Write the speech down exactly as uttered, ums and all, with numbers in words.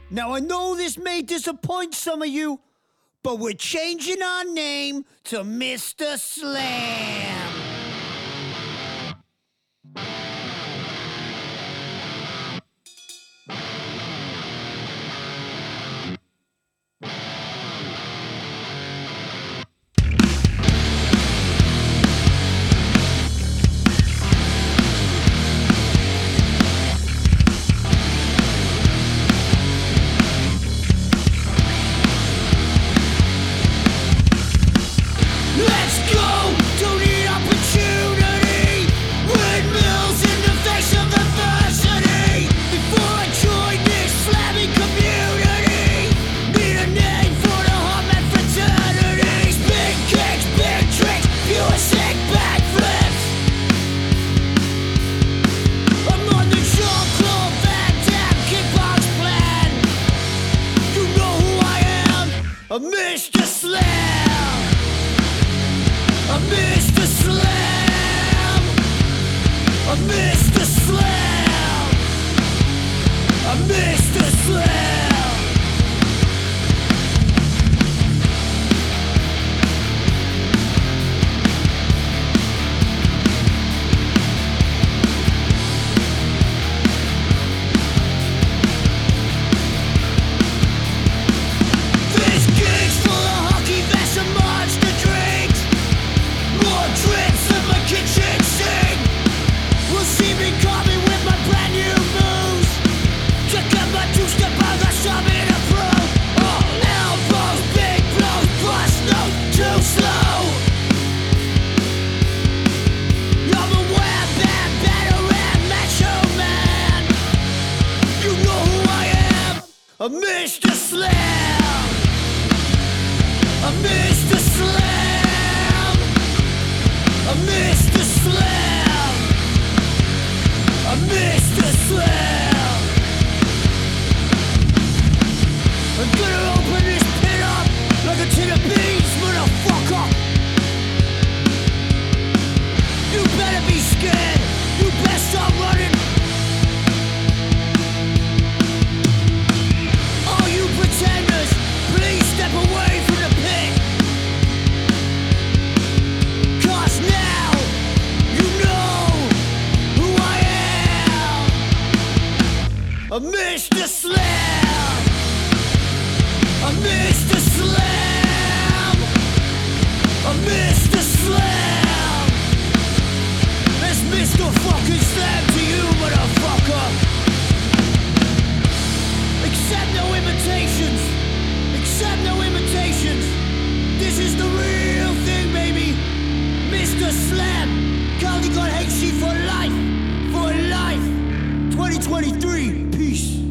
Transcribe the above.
Now, I know this may disappoint some of you, but we're changing our name to Mister Slam. Let's go! Don't need opportunity. Windmills in the face of adversity. Before I join this slamming community, need a name for the hotman fraternities. Big kicks, big tricks, pure sick backflips. I'm on the Jean-Claude Van Damme kickbox plan. You know who I am, a Mister Slam. I'm Mister Slam. I'm Mister Slam. I'm Mister Slam. This gig's full of hockey vests and monster drinks. More drinks than my kitchen sink. Will see me coming with my brand new moves. Check out my two-step, I got some in a pro. Oh, elbows, big blows, bust no, too slow. I'm a wham bam battering macho man. You know who I am, a Mister Slam. A Mister Slam. A Mister Slam. A Mister Slam. I'm gonna open this pit up like a tin of beans, motherfucker. You better be scared. You better start running. All you pretenders, please step away from the pit. Cause now you know who I am. A Mister Slam. A Mister Slam. A Mister Slam. It's Mister fucking Slam to you, motherfucker. Accept no imitations. Accept no imitations. This is the real thing, baby. Mister Slam. County God hates you for life. For life. twenty twenty-three. Peace.